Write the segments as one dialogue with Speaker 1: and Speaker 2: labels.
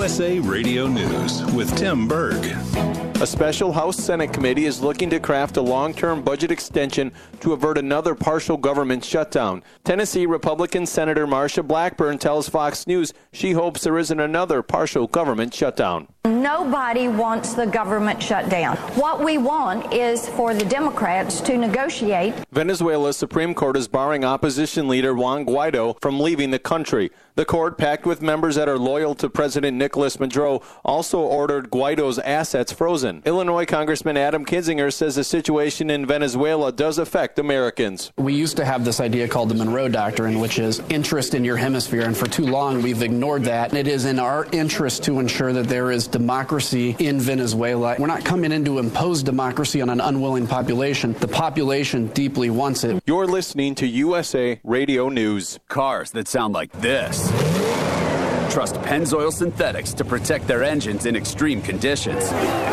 Speaker 1: USA Radio News with Tim Berg.
Speaker 2: A special House Senate committee is looking to craft a long-term budget extension to avert another partial government shutdown. Tennessee Republican Senator Marsha Blackburn tells Fox News she hopes there isn't another partial government shutdown.
Speaker 3: Nobody wants the government shut down. What we want is for the Democrats to negotiate.
Speaker 2: Venezuela's Supreme Court is barring opposition leader Juan Guaido from leaving the country. The court, packed with members that are loyal to President Nicolas Maduro, also ordered Guaido's assets frozen. Illinois Congressman Adam Kinzinger says the situation in Venezuela does affect Americans.
Speaker 4: We used to have this idea called the Monroe Doctrine, which is interest in your hemisphere, and for too long we've ignored that. It is in our interest to ensure that there is democracy in Venezuela. We're not coming in to impose democracy on an unwilling population. The population deeply wants it.
Speaker 2: You're listening to USA Radio News.
Speaker 5: Cars that sound like this. Trust Pennzoil Synthetics to protect their engines in extreme conditions.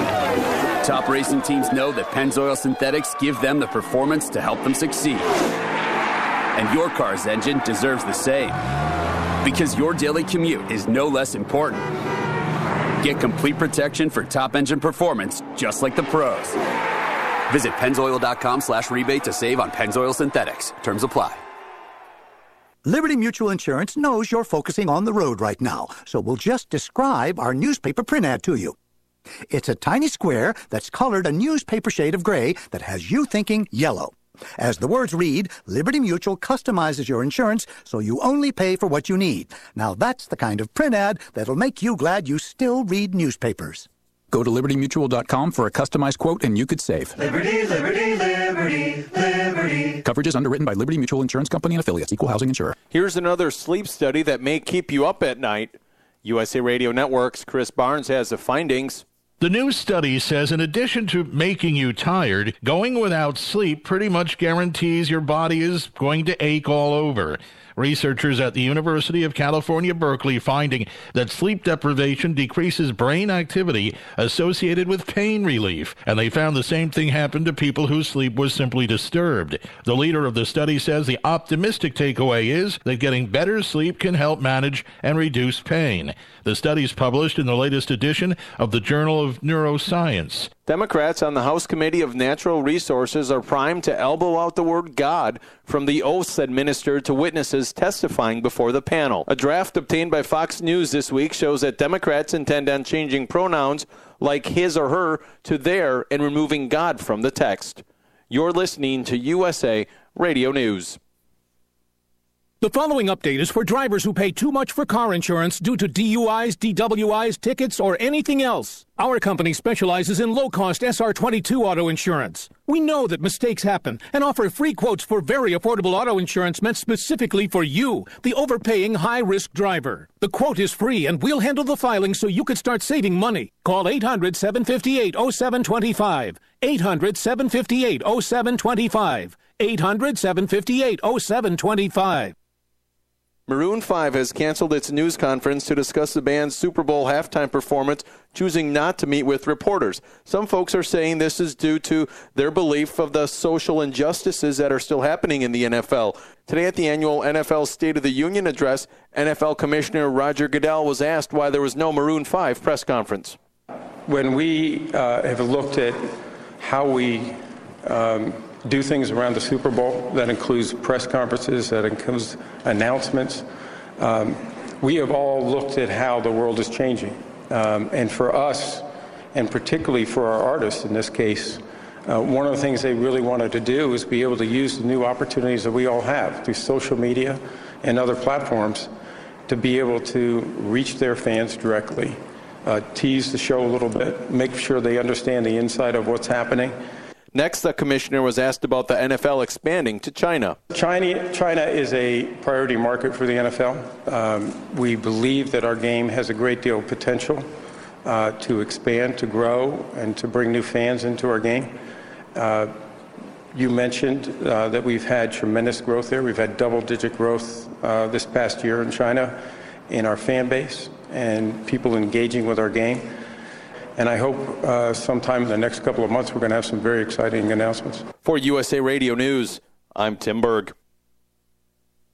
Speaker 5: Top racing teams know that Pennzoil Synthetics give them the performance to help them succeed. And your car's engine deserves the same. Because your daily commute is no less important. Get complete protection for top engine performance, just like the pros. Visit Pennzoil.com/rebate to save on Pennzoil Synthetics. Terms apply.
Speaker 6: Liberty Mutual Insurance knows you're focusing on the road right now, so we'll just describe our newspaper print ad to you. It's a tiny square that's colored a newspaper shade of gray that has you thinking yellow. As the words read, Liberty Mutual customizes your insurance so you only pay for what you need. Now that's the kind of print ad that'll make you glad you still read newspapers.
Speaker 7: Go to LibertyMutual.com for a customized quote and you could save.
Speaker 8: Liberty, liberty, liberty, liberty.
Speaker 7: Coverage is underwritten by Liberty Mutual Insurance Company and affiliates. Equal housing insurer.
Speaker 2: Here's another sleep study that may keep you up at night. USA Radio Network's Chris Barnes has the findings.
Speaker 9: The new study says in addition to making you tired, going without sleep pretty much guarantees your body is going to ache all over. Researchers at the University of California, Berkeley, finding that sleep deprivation decreases brain activity associated with pain relief, and they found the same thing happened to people whose sleep was simply disturbed. The leader of the study says the optimistic takeaway is that getting better sleep can help manage and reduce pain. The study is published in the latest edition of the Journal of Neuroscience.
Speaker 2: Democrats on the House Committee of Natural Resources are primed to elbow out the word God from the oaths administered to witnesses testifying before the panel. A draft obtained by Fox News this week shows that Democrats intend on changing pronouns like his or her to their and removing God from the text. You're listening to USA Radio News.
Speaker 10: The following update is for drivers who pay too much for car insurance due to DUIs, DWIs, tickets, or anything else. Our company specializes in low-cost SR22 auto insurance. We know that mistakes happen and offer free quotes for very affordable auto insurance meant specifically for you, the overpaying high-risk driver. The quote is free and we'll handle the filing so you can start saving money. Call 800-758-0725. 800-758-0725. 800-758-0725.
Speaker 2: Maroon 5 has canceled its news conference to discuss the band's Super Bowl halftime performance, choosing not to meet with reporters. Some folks are saying this is due to their belief of the social injustices that are still happening in the NFL. Today at the annual NFL State of the Union address, NFL Commissioner Roger Goodell was asked why there was no Maroon 5 press conference.
Speaker 11: When we have looked at how we do things around the Super Bowl, that includes press conferences, that includes announcements. We have all looked at how the world is changing. And for us, and particularly for our artists in this case, one of the things they really wanted to do is be able to use the new opportunities that we all have through social media and other platforms to be able to reach their fans directly, tease the show a little bit, make sure they understand the inside of what's happening.
Speaker 2: Next, the commissioner was asked about the NFL expanding to China.
Speaker 11: China is a priority market for the NFL. We believe that our game has a great deal of potential to expand, to grow, and to bring new fans into our game. You mentioned that we've had tremendous growth there. We've had double-digit growth this past year in China in our fan base and people engaging with our game. And I hope sometime in the next couple of months we're going to have some very exciting announcements.
Speaker 2: For USA Radio News, I'm Tim Berg.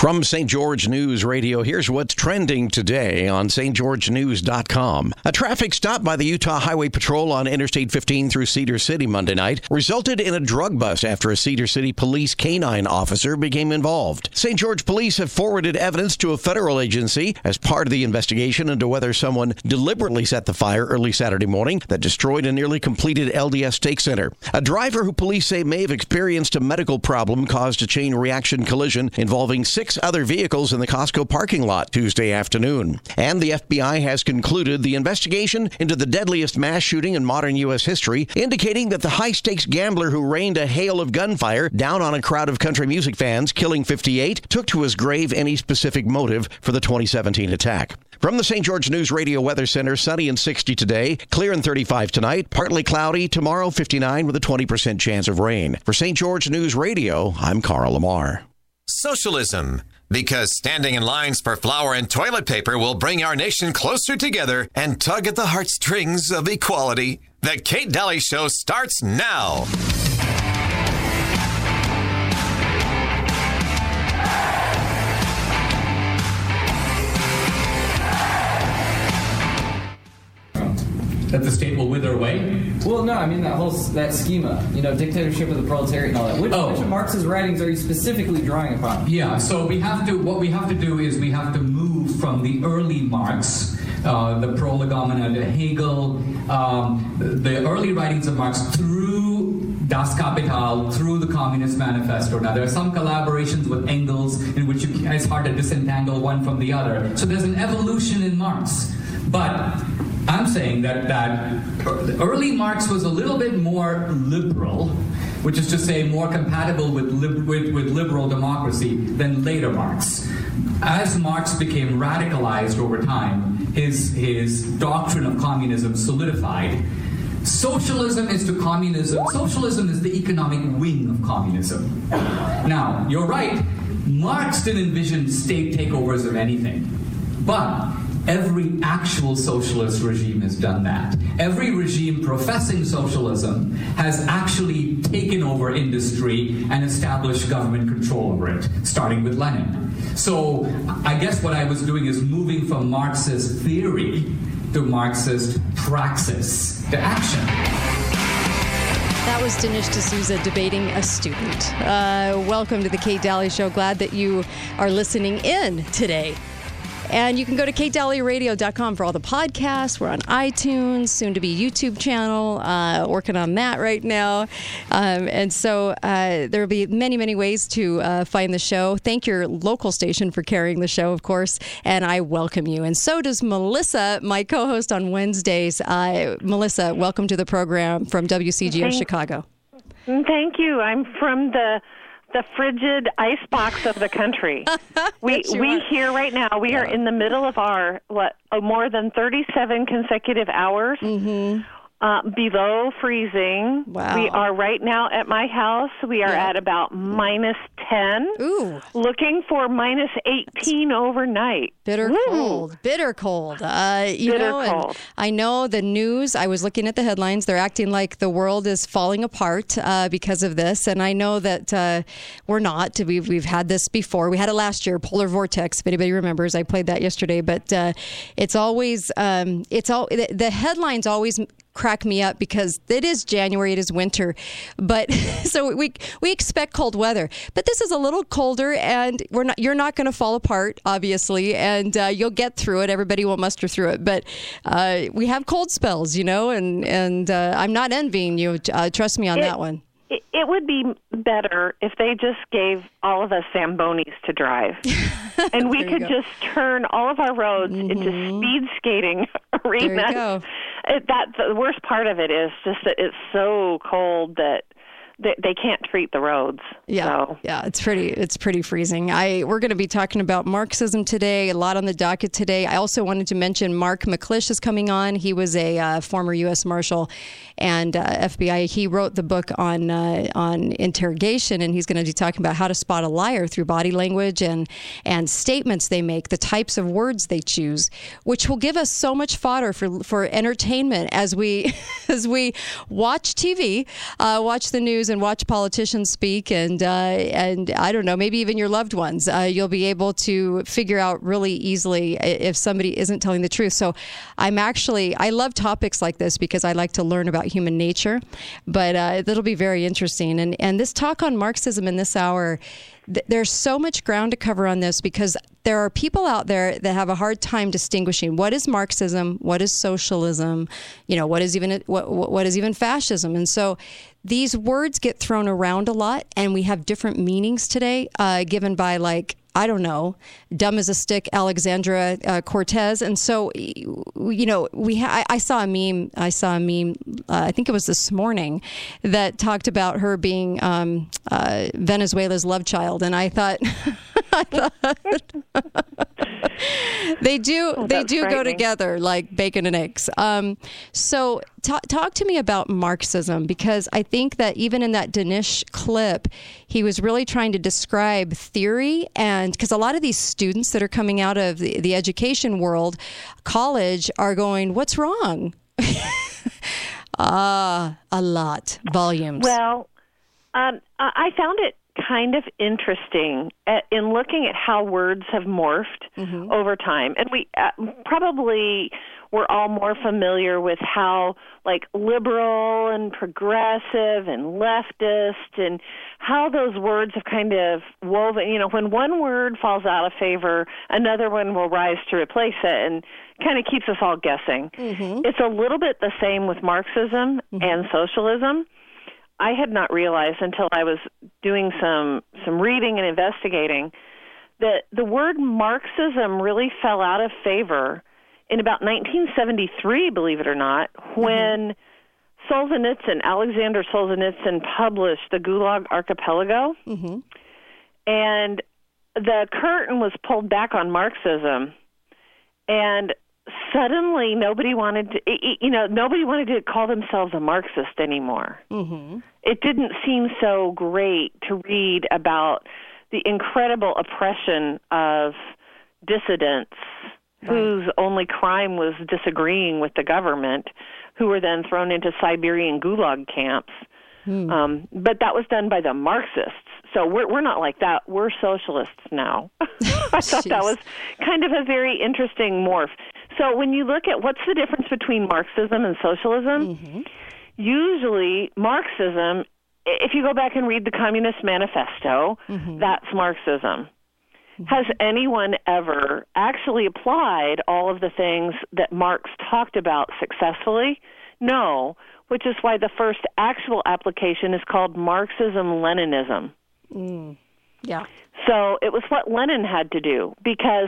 Speaker 12: From St. George News Radio, here's what's trending today on stgeorgenews.com. A traffic stop by the Utah Highway Patrol on Interstate 15 through Cedar City Monday night resulted in a drug bust after a Cedar City police canine officer became involved. St. George police have forwarded evidence to a federal agency as part of the investigation into whether someone deliberately set the fire early Saturday morning that destroyed a nearly completed LDS Stake Center. A driver who police say may have experienced a medical problem caused a chain reaction collision involving 6 other vehicles in the Costco parking lot Tuesday afternoon. And the FBI has concluded the investigation into the deadliest mass shooting in modern U.S. history, indicating that the high-stakes gambler who rained a hail of gunfire down on a crowd of country music fans, killing 58, took to his grave any specific motive for the 2017 attack. From the St. George News Radio Weather Center, sunny and 60 today, clear and 35 tonight, partly cloudy, tomorrow 59 with a 20% chance of rain. For St. George News Radio, I'm Carl Lamar.
Speaker 13: Socialism. Because standing in lines for flour and toilet paper will bring our nation closer together and tug at the heartstrings of equality. The Kate Daly Show starts now.
Speaker 14: That the state will wither away?
Speaker 15: Well, no, I mean that schema, dictatorship of the proletariat and all that. Which of Marx's writings are you specifically drawing upon?
Speaker 14: Yeah, so what we have to do is we have to move from the early Marx, the Prolegomena to Hegel, the early writings of Marx through Das Kapital, through the Communist Manifesto. Now, there are some collaborations with Engels in which it's hard to disentangle one from the other. So there's an evolution in Marx. But I'm saying that early Marx was a little bit more liberal, which is to say more compatible with liberal democracy than later Marx. As Marx became radicalized over time, his doctrine of communism solidified. Socialism is to communism. Socialism is the economic wing of communism. Now, you're right. Marx didn't envision state takeovers of anything. But every actual socialist regime has done that. Every regime professing socialism has actually taken over industry and established government control over it, starting with Lenin. So I guess what I was doing is moving from Marxist theory to Marxist praxis, to action.
Speaker 16: That was Dinesh D'Souza debating a student. Welcome to the Kate Daly Show. Glad that you are listening in today. And you can go to katedalyradio.com for all the podcasts. We're on iTunes, soon to be YouTube channel, working on that right now. And so there will be many, many ways to find the show. Thank your local station for carrying the show, of course. And I welcome you. And so does Melissa, my co-host on Wednesdays. Melissa, welcome to the program from WCGO Chicago.
Speaker 17: Thank you. I'm from the frigid icebox of the country. We here right now, we are in the middle of our, more than 37 consecutive hours below freezing.
Speaker 16: Wow.
Speaker 17: We are right now at my house. We are at about minus 10.
Speaker 16: Ooh.
Speaker 17: Looking for minus 18 overnight.
Speaker 16: Bitter cold. And I know the news, I was looking at the headlines, they're acting like the world is falling apart because of this. And I know that we're not. We've had this before. We had it last year, polar vortex, if anybody remembers. I played that yesterday. But it's always, the headlines always crack me up because it is January, it is winter, but so we expect cold weather. But this is a little colder, and you're not going to fall apart, obviously, and you'll get through it. Everybody will muster through it. But we have cold spells, and I'm not envying you. Trust me on that one.
Speaker 17: It would be better if they just gave all of us Zambonis to drive. And we could just turn all of our roads into speed skating arenas.
Speaker 16: There you go.
Speaker 17: The worst part of it is just that it's so cold that they can't treat the roads.
Speaker 16: Yeah, it's pretty freezing. We're going to be talking about Marxism today, a lot on the docket today. I also wanted to mention Mark McClish is coming on. He was a former U.S. Marshal and FBI. He wrote the book on interrogation, and he's going to be talking about how to spot a liar through body language and statements they make, the types of words they choose, which will give us so much fodder for entertainment as we watch TV, watch the news, news and watch politicians speak, and I don't know, maybe even your loved ones, you'll be able to figure out really easily if somebody isn't telling the truth. So I love topics like this because I like to learn about human nature, but it'll be very interesting. And this talk on Marxism in this hour, there's so much ground to cover on this because there are people out there that have a hard time distinguishing what is Marxism, what is socialism, what is even fascism. And so these words get thrown around a lot, and we have different meanings today given by, like, I don't know, dumb as a stick, Alexandra Cortez. And so, I saw a meme, I think it was this morning, that talked about her being Venezuela's love child. And I thought, they do go together like bacon and eggs. So talk to me about Marxism, because I think that even in that Dinesh clip, he was really trying to describe theory, and because a lot of these students that are coming out of the education world, college, are going, what's wrong? A lot. Volumes.
Speaker 17: Well, I found it kind of interesting in looking at how words have morphed over time. And we probably we're all more familiar with how, like, liberal and progressive and leftist, and how those words have kind of woven, when one word falls out of favor, another one will rise to replace it, and kind of keeps us all guessing. It's a little bit the same with Marxism and socialism. I had not realized until I was doing some reading and investigating that the word Marxism really fell out of favor in about 1973, believe it or not, when Alexander Solzhenitsyn published the Gulag Archipelago, and the curtain was pulled back on Marxism, and suddenly nobody wanted to call themselves a Marxist anymore. It didn't seem so great to read about the incredible oppression of dissidents whose only crime was disagreeing with the government, who were then thrown into Siberian gulag camps. But that was done by the Marxists. So we're not like that. We're socialists now. I thought that was kind of a very interesting morph. So when you look at what's the difference between Marxism and socialism, usually Marxism, if you go back and read the Communist Manifesto, that's Marxism. Has anyone ever actually applied all of the things that Marx talked about successfully? No, which is why the first actual application is called Marxism-Leninism.
Speaker 16: Yeah.
Speaker 17: So it was what Lenin had to do, because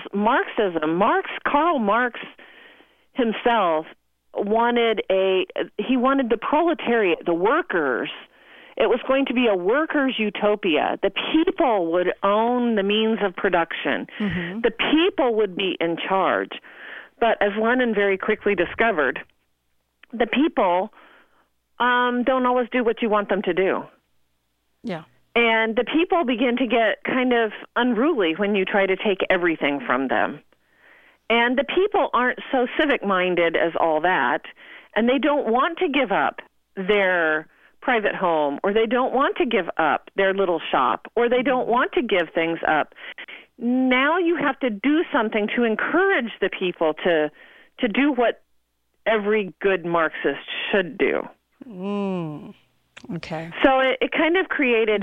Speaker 17: Karl Marx himself wanted the proletariat, the workers. It was going to be a workers' utopia. The people would own the means of production. The people would be in charge. But as Lenin very quickly discovered, the people don't always do what you want them to do.
Speaker 16: Yeah.
Speaker 17: And the people begin to get kind of unruly when you try to take everything from them. And the people aren't so civic-minded as all that, and they don't want to give up their private home, or they don't want to give up their little shop, or they don't want to give things up. Now you have to do something to encourage the people to do what every good Marxist should do.
Speaker 16: Okay.
Speaker 17: So it kind of created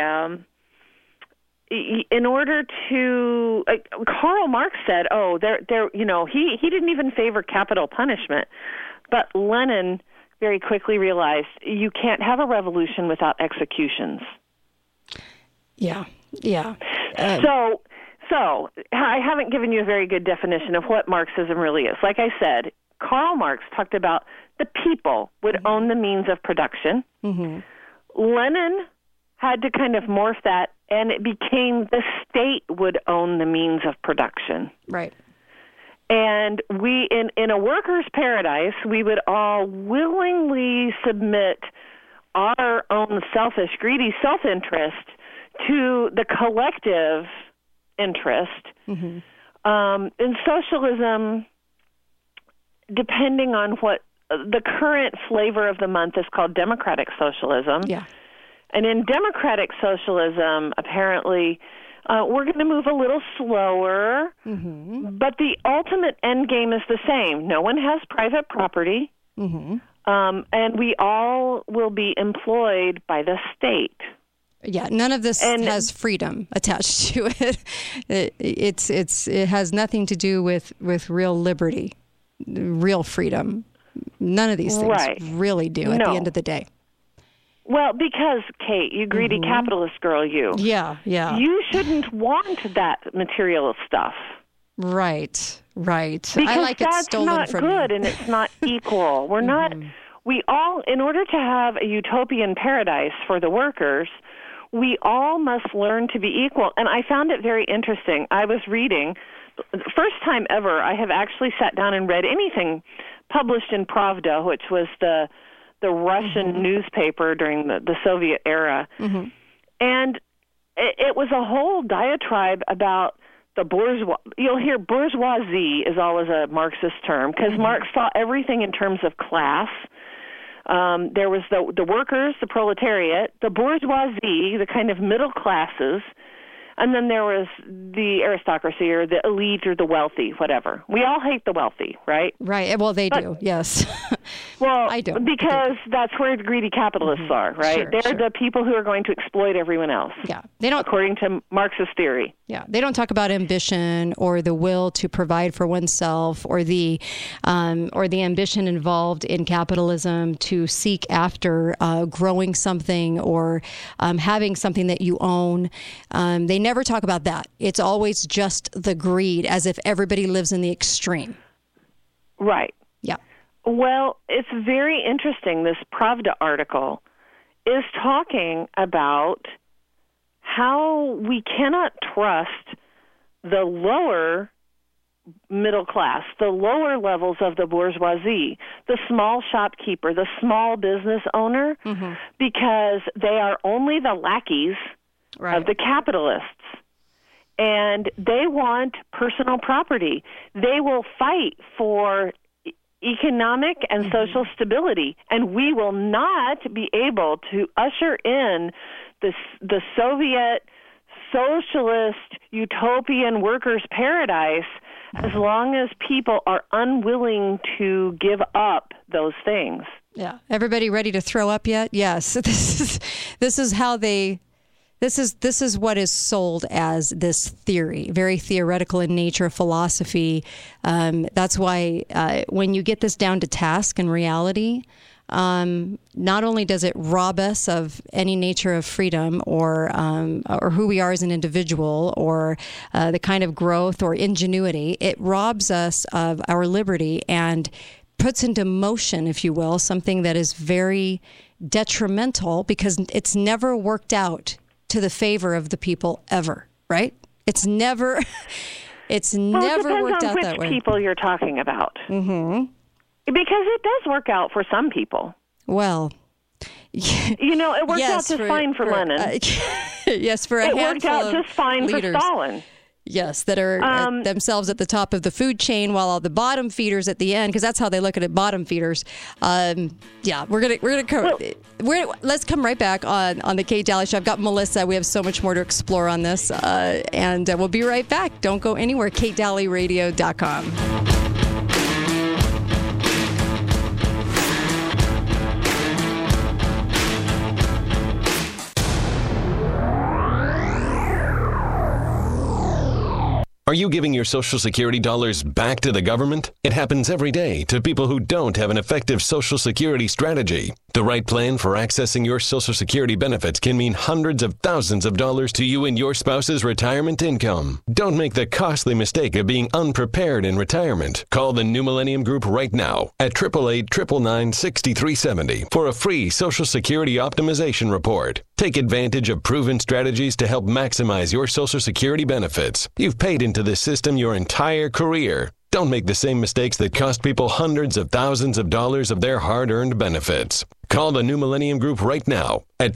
Speaker 17: in order to, Karl Marx said, he didn't even favor capital punishment, but Lenin very quickly realized you can't have a revolution without executions.
Speaker 16: Yeah.
Speaker 17: So I haven't given you a very good definition of what Marxism really is. Like I said, Karl Marx talked about the people would own the means of production. Lenin had to kind of morph that, and it became the state would own the means of production.
Speaker 16: Right.
Speaker 17: And we, in a worker's paradise, we would all willingly submit our own selfish, greedy self-interest to the collective interest. In socialism, depending on what the current flavor of the month is called democratic socialism.
Speaker 16: Yeah.
Speaker 17: And in democratic socialism, apparently, we're going to move a little slower, but the ultimate end game is the same. No one has private property, and we all will be employed by the state.
Speaker 16: Yeah, none of this has freedom attached to it. It has nothing to do with real liberty, real freedom. None of these things really do at the end of the day.
Speaker 17: Well, because, Kate, you greedy capitalist girl, you.
Speaker 16: Yeah.
Speaker 17: You shouldn't want that material stuff.
Speaker 16: Right.
Speaker 17: Because
Speaker 16: I like it
Speaker 17: that's
Speaker 16: stolen
Speaker 17: not
Speaker 16: from
Speaker 17: good
Speaker 16: me.
Speaker 17: and it's not equal. We're not, we all, in order to have a utopian paradise for the workers, we all must learn to be equal. And I found it very interesting. I was reading, the first time ever I have actually sat down and read anything published in Pravda, which was the Russian newspaper during the Soviet era. And it was a whole diatribe about the bourgeois. You'll hear bourgeoisie is always a Marxist term because Marx saw everything in terms of class. There was the workers, the proletariat, the bourgeoisie, the kind of middle classes, and then there was the aristocracy or the elite or the wealthy, whatever. We all hate the wealthy, right?
Speaker 16: Right. Well, they do, yes.
Speaker 17: Well,
Speaker 16: I don't.
Speaker 17: Because that's where the greedy capitalists are, right? They're the people who are going to exploit everyone else.
Speaker 16: Yeah. They don't,
Speaker 17: according to Marxist theory.
Speaker 16: Yeah. They don't talk about ambition or the will to provide for oneself or the ambition involved in capitalism to seek after growing something or having something that you own. They never talk about that. It's always just the greed, as if everybody lives in the extreme.
Speaker 17: Right.
Speaker 16: Yeah.
Speaker 17: Well, it's very interesting. This Pravda article is talking about how we cannot trust the lower middle class, the lower levels of the bourgeoisie, the small shopkeeper, the small business owner, because they are only the lackeys of the capitalists. And they want personal property. They will fight for economic and social stability. And we will not be able to usher in the Soviet socialist utopian workers' paradise as long as people are unwilling to give up those things.
Speaker 16: Yeah. Everybody ready to throw up yet? Yes. This is how they... This is what is sold as this theory, very theoretical in nature, philosophy. That's why when you get this down to task and reality, not only does it rob us of any nature of freedom or who we are as an individual or the kind of growth or ingenuity, it robs us of our liberty and puts into motion, if you will, something that is very detrimental because it's never worked out to the favor of the people ever, right? It's never never worked out that way.
Speaker 17: It depends on which people you're talking about. Because it does work out for some people.
Speaker 16: Well,
Speaker 17: it worked out just fine for Lenin.
Speaker 16: Yes, for a handful of
Speaker 17: leaders. It worked out just fine for Stalin.
Speaker 16: Yes, that are themselves at the top of the food chain, while all the bottom feeders at the end, because that's how they look at it, bottom feeders. Let's come right back on the Kate Daly Show. I've got Melissa. We have so much more to explore on this, and we'll be right back. Don't go anywhere. KateDalyRadio.com.
Speaker 18: Are you giving your Social Security dollars back to the government? It happens every day to people who don't have an effective Social Security strategy. The right plan for accessing your Social Security benefits can mean hundreds of thousands of dollars to you and your spouse's retirement income. Don't make the costly mistake of being unprepared in retirement. Call the New Millennium Group right now at 888-999-6370 for a free Social Security optimization report. Take advantage of proven strategies to help maximize your Social Security benefits. You've paid into this system your entire career. Don't make the same mistakes that cost people hundreds of thousands of dollars of their hard-earned benefits. Call the New Millennium Group right now at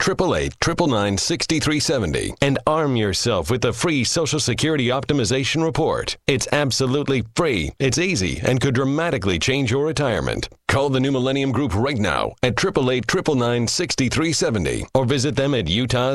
Speaker 18: 888-999-6370 and arm yourself with the free Social Security Optimization Report. It's absolutely free, it's easy, and could dramatically change your retirement. Call the New Millennium Group right now at 888-999-6370 or visit them at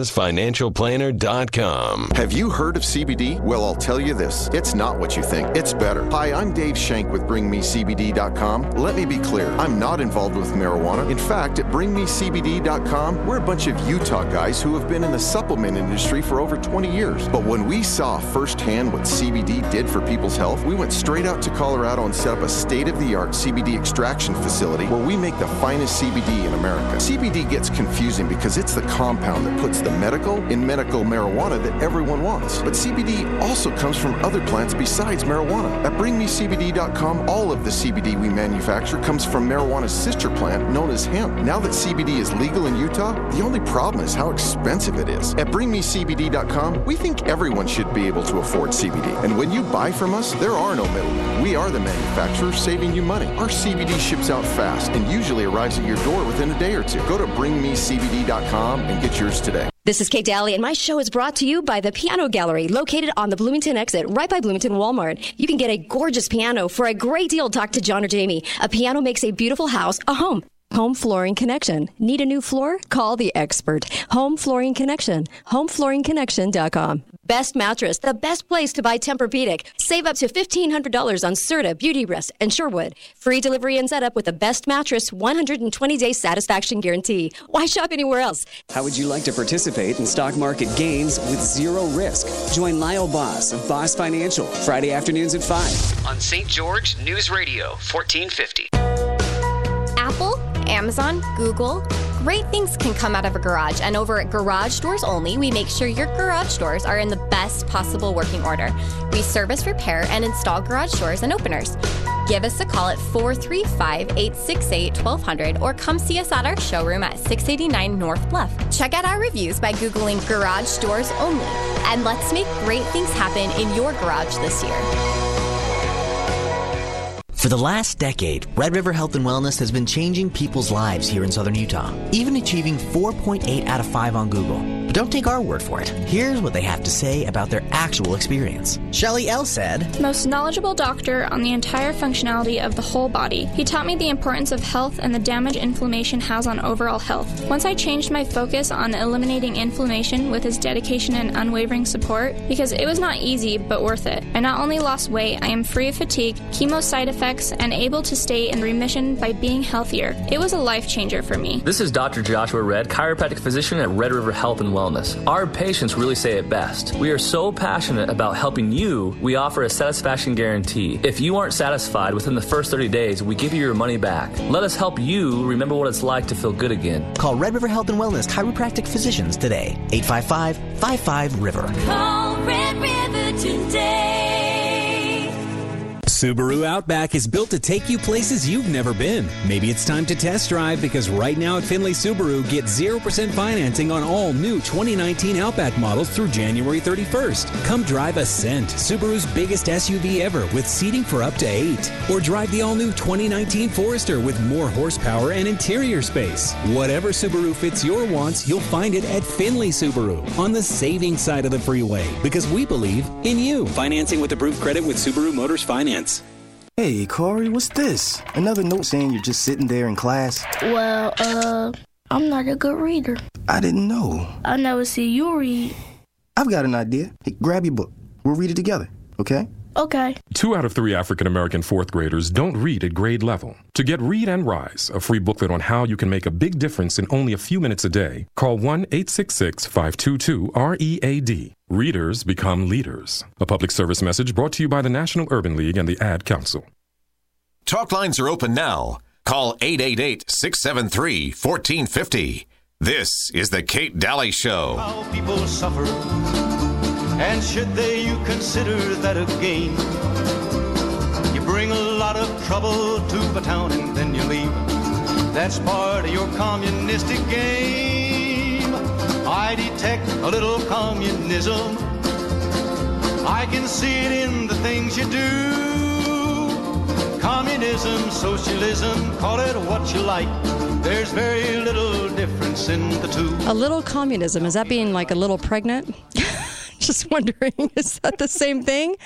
Speaker 18: utahsfinancialplanner.com.
Speaker 19: Have you heard of CBD? Well, I'll tell you this. It's not what you think. It's better. Hi, I'm Dave Schenk with BringMeCBD.com. Let me be clear. I'm not involved with marijuana. In fact, at BringMeCBD.com, we're a bunch of Utah guys who have been in the supplement industry for over 20 years. But when we saw firsthand what CBD did for people's health, we went straight out to Colorado and set up a state-of-the-art CBD extraction facility where we make the finest CBD in America. CBD gets confusing because it's the compound that puts the medical in medical marijuana that everyone wants. But CBD also comes from other plants besides marijuana. At BringMeCBD.com, all of the CBD we manufacture comes from marijuana's sister plant known as hemp. Now that CBD is legal in Utah, the only problem is how expensive it is. At BringMeCBD.com, we think everyone should be able to afford CBD. And when you buy from us, there are no middlemen. We are the manufacturer, saving you money. Our CBD ships out fast and usually arrives at your door within a day or two. Go to BringMeCBD.com and get yours today.
Speaker 20: This is Kate Daly, and my show is brought to you by the Piano Gallery, located on the Bloomington exit, right by Bloomington Walmart. You can get a gorgeous piano for a great deal. Talk to John or Jamie. A piano makes a beautiful house a home. Home Flooring Connection. Need a new floor? Call the expert. Home Flooring Connection. HomeFlooringConnection.com. Best Mattress, the best place to buy Tempur-Pedic. Save up to $1,500 on Serta, Beauty Rest, and Sherwood. Free delivery and setup with the Best Mattress 120-day satisfaction guarantee. Why shop anywhere else?
Speaker 21: How would you like to participate in stock market gains with zero risk? Join Lyle Boss of Boss Financial, Friday afternoons at 5
Speaker 22: on St. George News Radio, 1450.
Speaker 23: Apple, Amazon, Google. Great things can come out of a garage, and over at Garage Doors Only, we make sure your garage doors are in the best possible working order. We service, repair, and install garage doors and openers. Give us a call at 435-868-1200 or come see us at our showroom at 689 North Bluff. Check out our reviews by Googling Garage Doors Only, and let's make great things happen in your garage this year.
Speaker 24: For the last decade, Red River Health and Wellness has been changing people's lives here in southern Utah, even achieving 4.8 out of 5 on Google. But don't take our word for it. Here's what they have to say about their actual experience. Shelly L. said,
Speaker 25: "Most knowledgeable doctor on the entire functionality of the whole body. He taught me the importance of health and the damage inflammation has on overall health. Once I changed my focus on eliminating inflammation with his dedication and unwavering support, because it was not easy but worth it. I not only lost weight, I am free of fatigue, chemo side effects, and able to stay in remission by being healthier. It was a life changer for me."
Speaker 26: This is Dr. Joshua Red, chiropractic physician at Red River Health and Wellness. Our patients really say it best. We are so passionate about helping you, we offer a satisfaction guarantee. If you aren't satisfied within the first 30 days, we give you your money back. Let us help you remember what it's like to feel good again.
Speaker 24: Call Red River Health and Wellness chiropractic physicians today. 855-55-RIVER.
Speaker 8: Call Red River today.
Speaker 27: Subaru Outback is built to take you places you've never been. Maybe it's time to test drive, because right now at Findlay Subaru, get 0% financing on all new 2019 Outback models through January 31st. Come drive Ascent, Subaru's biggest SUV ever with seating for up to 8. Or drive the all-new 2019 Forester with more horsepower and interior space. Whatever Subaru fits your wants, you'll find it at Findlay Subaru on the saving side of the freeway, because we believe in you. Financing with approved credit with Subaru Motors Finance.
Speaker 28: Hey, Corey, what's this? Another note saying you're just sitting there in class?
Speaker 29: Well, I'm not a good reader.
Speaker 28: I didn't know.
Speaker 29: I never see you read.
Speaker 28: I've got an idea. Hey, grab your book. We'll read it together, okay?
Speaker 29: Okay.
Speaker 30: 2 out of 3 African American 4th graders don't read at grade level. To get Read and Rise, a free booklet on how you can make a big difference in only a few minutes a day, call 1-866-522-READ. Readers become leaders. A public service message brought to you by the National Urban League and the Ad Council.
Speaker 13: Talk lines are open now. Call 888-673-1450. This is the Kate Daly Show.
Speaker 8: How people suffer, and should they, you consider that a gain? You bring a lot of trouble to a town and then you leave. That's part of your communistic game. I detect a little communism. I can see it in the things you do. Communism Marxism, socialism, call it what you like. There's very little difference in the two.
Speaker 16: A little communism, is that being like a little pregnant? Just wondering, is that the same thing?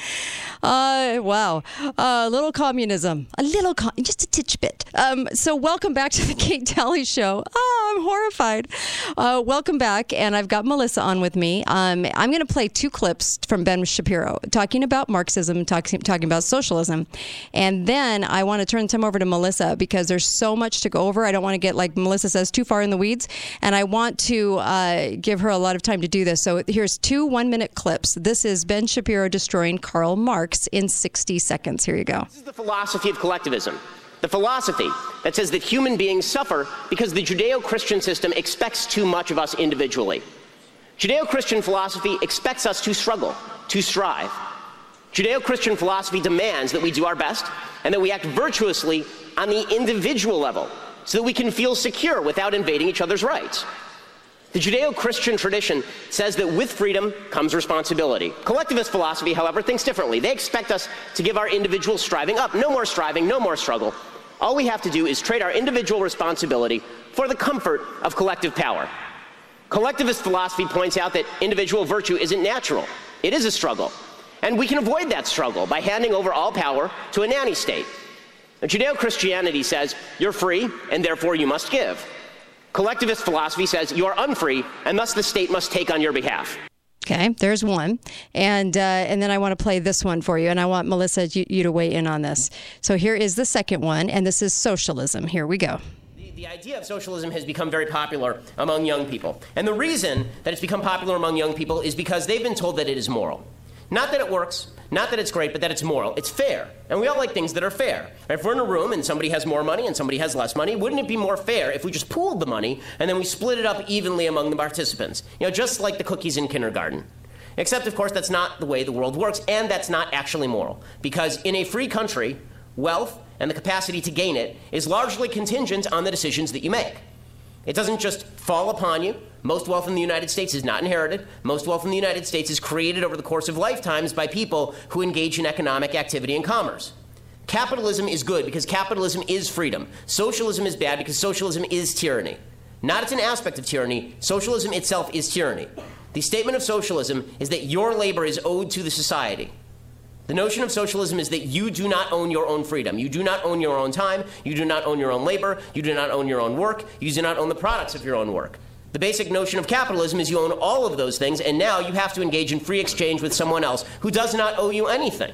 Speaker 16: Wow. A little communism. Just a titch bit. So welcome back to the Kate Daly Show. Oh, I'm horrified. Welcome back, and I've got Melissa on with me. I'm going to play 2 clips from Ben Shapiro talking about Marxism, talking about socialism. And then I want to turn some over to Melissa because there's so much to go over. I don't want to get, like Melissa says, too far in the weeds. And I want to give her a lot of time to do this. So here's 2 1-minute clips. This is Ben Shapiro destroying Karl Marx in 60 seconds. Here you go.
Speaker 1: This is the philosophy of collectivism. The philosophy that says that human beings suffer because the Judeo-Christian system expects too much of us individually. Judeo-Christian philosophy expects us to struggle, to strive. Judeo-Christian philosophy demands that we do our best and that we act virtuously on the individual level so that we can feel secure without invading each other's rights. The Judeo-Christian tradition says that with freedom comes responsibility. Collectivist philosophy, however, thinks differently. They expect us to give our individual striving up. No more striving, no more struggle. All we have to do is trade our individual responsibility for the comfort of collective power. Collectivist philosophy points out that individual virtue isn't natural. It is a struggle. And we can avoid that struggle by handing over all power to a nanny state. Judeo-Christianity says you're free and therefore you must give. Collectivist philosophy says you are unfree, and thus the state must take on your behalf.
Speaker 16: Okay, there's one. And then I want to play this one for you, and I want Melissa, you to weigh in on this. So here is the second one, and this is socialism. Here we go.
Speaker 1: The idea of socialism has become very popular among young people. And the reason that it's become popular among young people is because they've been told that it is moral. Not that it works, not that it's great, but that it's moral. It's fair. And we all like things that are fair. If we're in a room and somebody has more money and somebody has less money, wouldn't it be more fair if we just pooled the money and then we split it up evenly among the participants? Just like the cookies in kindergarten. Except, of course, that's not the way the world works, and that's not actually moral. Because in a free country, wealth and the capacity to gain it is largely contingent on the decisions that you make. It doesn't just fall upon you. Most wealth in the United States is not inherited. Most wealth in the United States is created over the course of lifetimes by people who engage in economic activity and commerce. Capitalism is good because capitalism is freedom. Socialism is bad because socialism is tyranny. Not it's an aspect of tyranny. Socialism itself is tyranny. The statement of socialism is that your labor is owed to the society. The notion of socialism is that you do not own your own freedom. You do not own your own time. You do not own your own labor. You do not own your own work. You do not own the products of your own work. The basic notion of capitalism is you own all of those things, and now you have to engage in free exchange with someone else who does not owe you anything.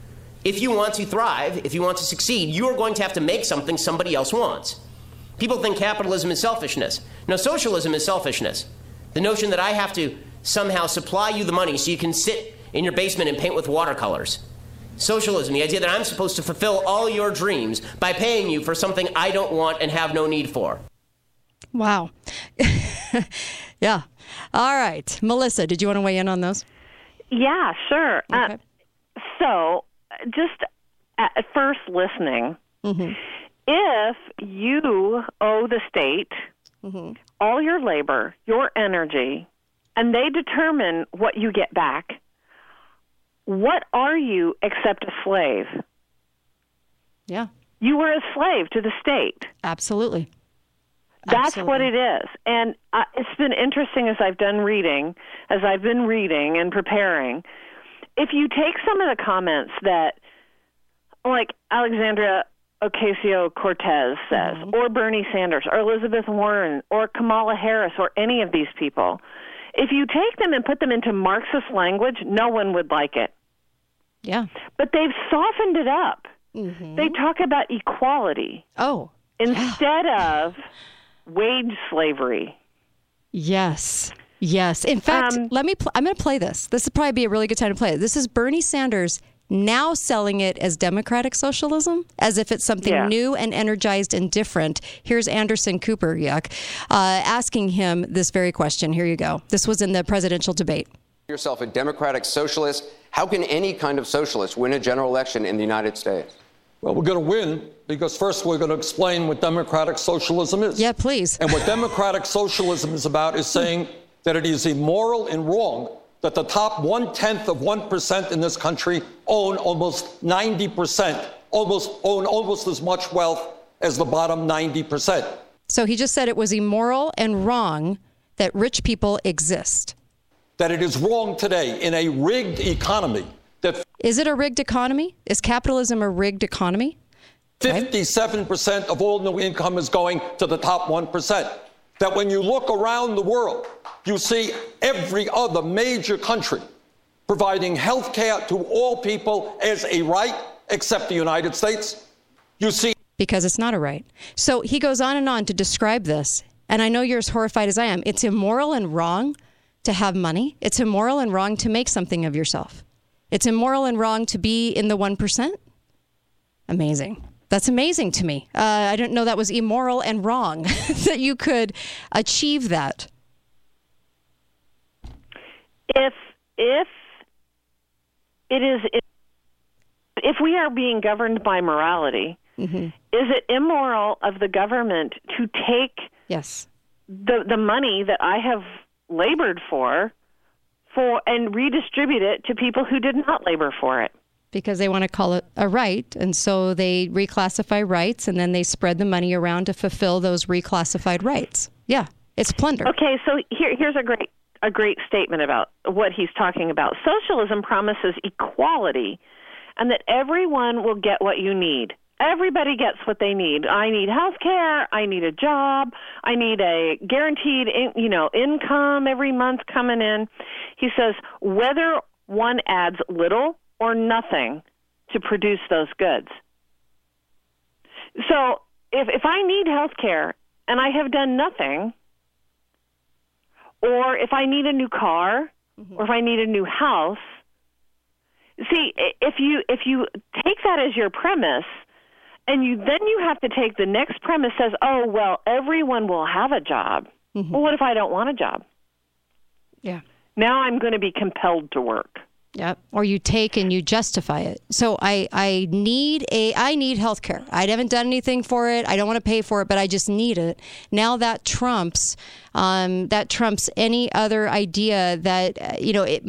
Speaker 1: If you want to thrive, if you want to succeed, you are going to have to make something somebody else wants. People think capitalism is selfishness. No, socialism is selfishness. The notion that I have to somehow supply you the money so you can sit in your basement and paint with watercolors. Socialism, the idea that I'm supposed to fulfill all your dreams by paying you for something I don't want and have no need for.
Speaker 16: Wow. Yeah. All right. Melissa, did you want to weigh in on those?
Speaker 17: Yeah, sure.
Speaker 16: Okay.
Speaker 17: So just at first listening, if you owe the state all your labor, your energy, and they determine what you get back, what are you except a slave?
Speaker 16: Yeah.
Speaker 17: You were a slave to the state.
Speaker 16: Absolutely.
Speaker 17: That's what it is. And it's been interesting as I've been reading and preparing. If you take some of the comments that, like Alexandria Ocasio-Cortez says, or Bernie Sanders, or Elizabeth Warren, or Kamala Harris, or any of these people, if you take them and put them into Marxist language, no one would like it.
Speaker 16: Yeah.
Speaker 17: But they've softened it up. They talk about equality. Instead of wage slavery.
Speaker 16: Yes. In fact, I'm going to play this. This would probably be a really good time to play it. This is Bernie Sanders now selling it as democratic socialism, as if it's something new and energized and different. Here's Anderson Cooper, asking him this very question. Here you go. This was in the presidential debate.
Speaker 2: Yourself a democratic socialist. How can any kind of socialist win a general election in the United States?
Speaker 3: Well, we're going to win because first we're going to explain what democratic socialism is.
Speaker 16: Yeah, please.
Speaker 3: And what democratic socialism is about is saying that it is immoral and wrong that the top 1/10 of 1% in this country own almost 90% own almost as much wealth as the bottom 90%.
Speaker 16: So he just said it was immoral and wrong that rich people exist.
Speaker 3: That it is wrong today in a rigged economy.
Speaker 16: Is it a rigged economy? Is capitalism a rigged economy?
Speaker 3: 57% of all new income is going to the top 1%. That when you look around the world, you see every other major country providing health care to all people as a right, except the United States. You see.
Speaker 16: Because it's not a right. So he goes on and on to describe this. And I know you're as horrified as I am. It's immoral and wrong to have money. It's immoral and wrong to make something of yourself. It's immoral and wrong to be in the 1%. Amazing. That's amazing to me. I didn't know that was immoral and wrong, that you could achieve that.
Speaker 17: If we are being governed by morality, is it immoral of the government to take the money that I have labored for and redistribute it to people who did not labor for it?
Speaker 16: Because they want to call it a right, and so they reclassify rights, and then they spread the money around to fulfill those reclassified rights. Yeah, it's plunder.
Speaker 17: Okay, so here's a great statement about what he's talking about. Socialism promises equality, and that everyone will get what you need. Everybody gets what they need. I need health care. I need a job. I need a guaranteed, income every month coming in. He says whether one adds little or nothing to produce those goods. So if I need health care and I have done nothing, or if I need a new car, or if I need a new house, see, if you take that as your premise, and then you have to take the next premise says, oh, well, everyone will have a job. Well, what if I don't want a job?
Speaker 16: Yeah.
Speaker 17: Now I'm going to be compelled to work.
Speaker 16: Yep. Or you take and you justify it. So I need health care. I haven't done anything for it. I don't want to pay for it, but I just need it. Now that trumps any other idea that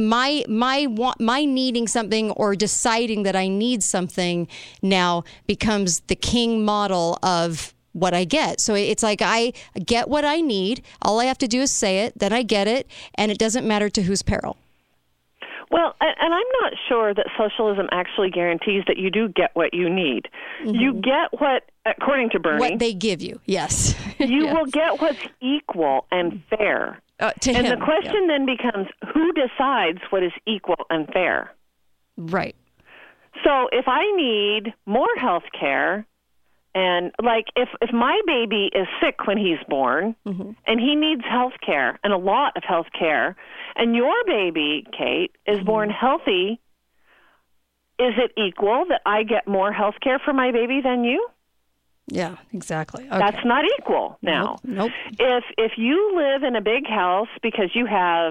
Speaker 16: my needing something or deciding that I need something now becomes the king model of what I get. So it's like I get what I need. All I have to do is say it, then I get it, and it doesn't matter to whose peril.
Speaker 17: Well, and I'm not sure that socialism actually guarantees that you do get what you need. You get what, according to Bernie,
Speaker 16: what they give you, yes.
Speaker 17: You will get what's equal and fair.
Speaker 16: To him,
Speaker 17: the question then becomes, who decides what is equal and fair?
Speaker 16: Right.
Speaker 17: So if I need more health care, and like if my baby is sick when he's born and he needs health care and a lot of health care, and your baby, Kate, is born healthy, is it equal that I get more health care for my baby than you?
Speaker 16: Yeah, exactly. Okay.
Speaker 17: That's not equal now.
Speaker 16: Nope.
Speaker 17: If you live in a big house because you have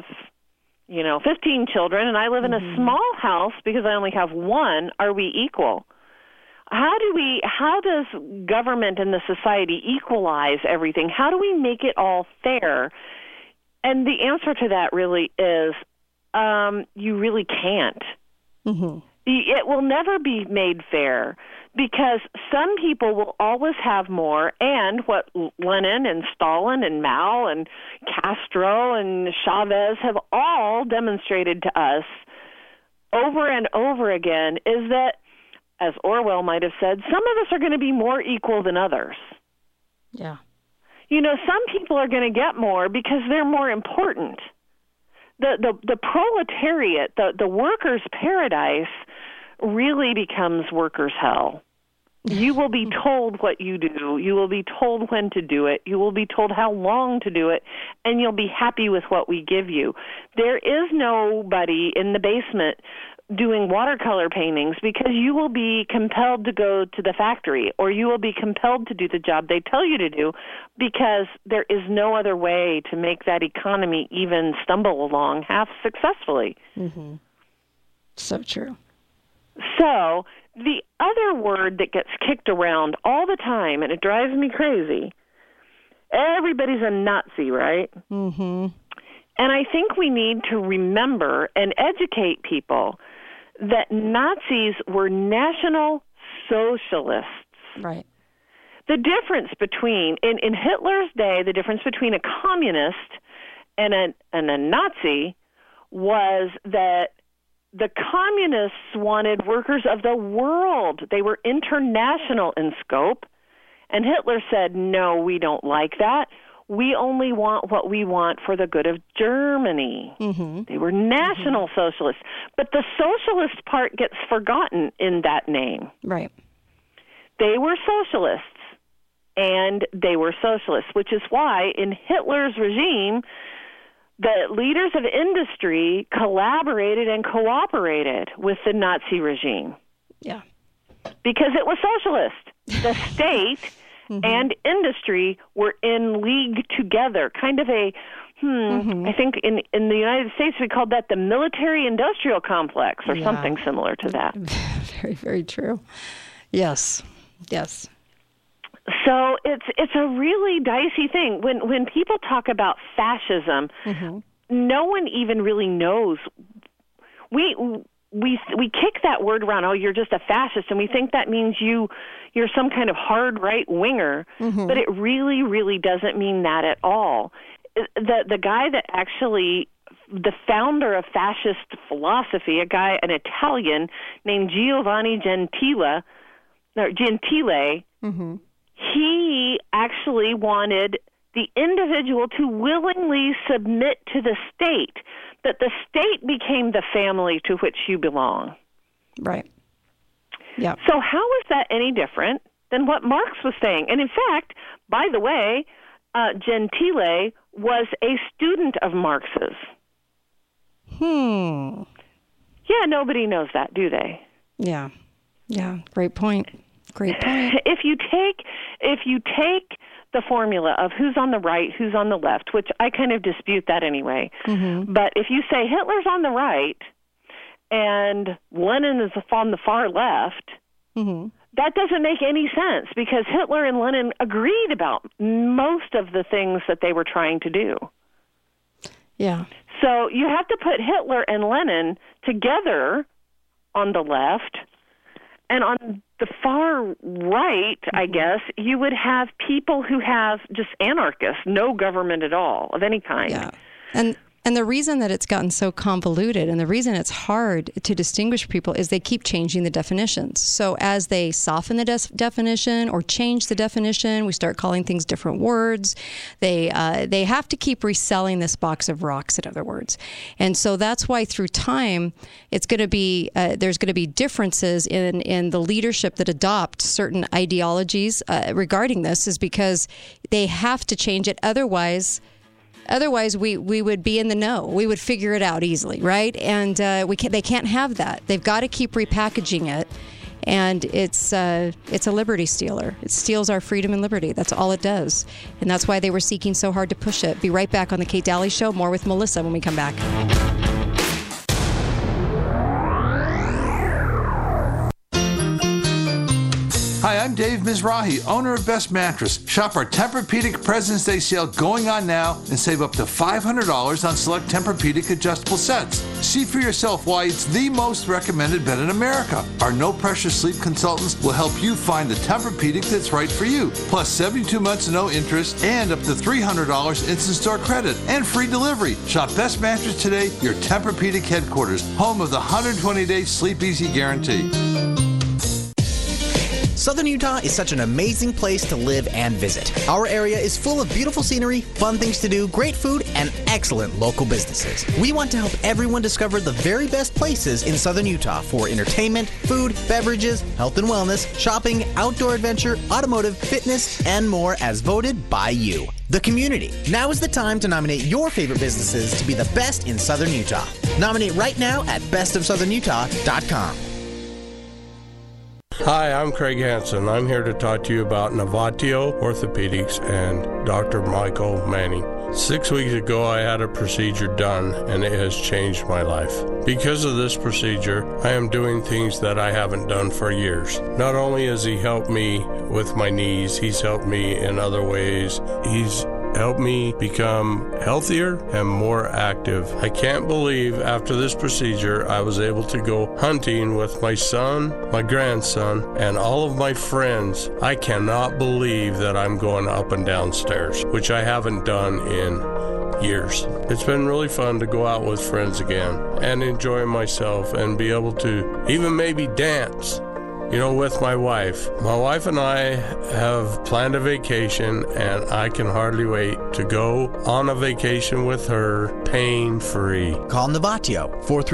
Speaker 17: 15 children, and I live in a small house because I only have one, are we equal? How does government and the society equalize everything? How do we make it all fair? And the answer to that really is you really can't. It will never be made fair because some people will always have more, and what Lenin and Stalin and Mao and Castro and Chavez have all demonstrated to us over and over again is that, as Orwell might have said, some of us are going to be more equal than others.
Speaker 16: Yeah.
Speaker 17: Some people are going to get more because they're more important. The proletariat, the workers' paradise, really becomes workers' hell. You will be told what you do. You will be told when to do it. You will be told how long to do it, and you'll be happy with what we give you. There is nobody in the basement doing watercolor paintings because you will be compelled to go to the factory, or you will be compelled to do the job they tell you to do because there is no other way to make that economy even stumble along half successfully.
Speaker 16: So true.
Speaker 17: So the other word that gets kicked around all the time, and it drives me crazy, everybody's a Nazi, right? And I think we need to remember and educate people that Nazis were National socialists.
Speaker 16: Right.
Speaker 17: The difference between, in Hitler's day, the difference between a communist and a Nazi was that the communists wanted workers of the world. They were international in scope. And Hitler said, no, we don't like that. We only want what we want for the good of Germany. Mm-hmm. They were national socialists. But the socialist part gets forgotten in that name.
Speaker 16: Right.
Speaker 17: They were socialists, and they were socialists, which is why in Hitler's regime, the leaders of industry collaborated and cooperated with the Nazi regime.
Speaker 16: Yeah.
Speaker 17: Because it was socialist. The state and industry were in league together. Kind of a, I think in the United States we called that the military-industrial complex or something similar to that.
Speaker 16: Very, very true. Yes. Yes.
Speaker 17: So it's a really dicey thing. When people talk about fascism, no one even really knows. We kick that word around. Oh, you're just a fascist, and we think that means you're some kind of hard right winger. But it really, really doesn't mean that at all. The guy that actually, the founder of fascist philosophy, an Italian named Giovanni Gentile. He actually wanted the individual to willingly submit to the state, that the state became the family to which you belong.
Speaker 16: Right. Yeah.
Speaker 17: So how is that any different than what Marx was saying? And in fact, by the way, Gentile was a student of Marx's. Yeah, nobody knows that, do they?
Speaker 16: Yeah. Yeah. Great point. Great point.
Speaker 17: If you take the formula of who's on the right, who's on the left, which I kind of dispute that anyway, but if you say Hitler's on the right and Lenin is on the far left, that doesn't make any sense because Hitler and Lenin agreed about most of the things that they were trying to do.
Speaker 16: Yeah.
Speaker 17: So you have to put Hitler and Lenin together on the left, and on the far right, I guess, you would have people who have just anarchists, no government at all of any kind.
Speaker 16: Yeah. And the reason that it's gotten so convoluted and the reason it's hard to distinguish people is they keep changing the definitions. So as they soften the definition or change the definition, we start calling things different words. They have to keep reselling this box of rocks, in other words. And so that's why through time, it's going to be there's going to be differences in the leadership that adopt certain ideologies regarding this, is because they have to change it. Otherwise, we would be in the know. We would figure it out easily, right? And they can't have that. They've got to keep repackaging it, and it's a liberty stealer. It steals our freedom and liberty. That's all it does, and that's why they were seeking so hard to push it. Be right back on the Kate Daly Show. More with Melissa when we come back.
Speaker 4: Hi, I'm Dave Mizrahi, owner of Best Mattress. Shop our Tempur-Pedic President's Day sale going on now and save up to $500 on select Tempur-Pedic adjustable sets. See for yourself why it's the most recommended bed in America. Our no-pressure sleep consultants will help you find the Tempur-Pedic that's right for you. Plus 72 months of no interest and up to $300 instant store credit and free delivery. Shop Best Mattress today, your Tempur-Pedic headquarters, home of the 120-day Sleep Easy Guarantee.
Speaker 24: Southern Utah is such an amazing place to live and visit. Our area is full of beautiful scenery, fun things to do, great food, and excellent local businesses. We want to help everyone discover the very best places in Southern Utah for entertainment, food, beverages, health and wellness, shopping, outdoor adventure, automotive, fitness, and more as voted by you, the community. Now is the time to nominate your favorite businesses to be the best in Southern Utah. Nominate right now at bestofsouthernutah.com.
Speaker 5: Hi, I'm Craig Hansen. I'm here to talk to you about Novatio Orthopedics and Dr. Michael Manning. 6 weeks ago, I had a procedure done, and it has changed my life. Because of this procedure, I am doing things that I haven't done for years. Not only has he helped me with my knees, he's helped me in other ways. He's helped me become healthier and more active. I can't believe after this procedure I was able to go hunting with my son, my grandson, and all of my friends. I cannot believe that I'm going up and down stairs, which I haven't done in years. It's been really fun to go out with friends again and enjoy myself and be able to even maybe dance, with my wife. My wife and I have planned a vacation, and I can hardly wait to go on a vacation with her pain-free.
Speaker 24: Call Novatio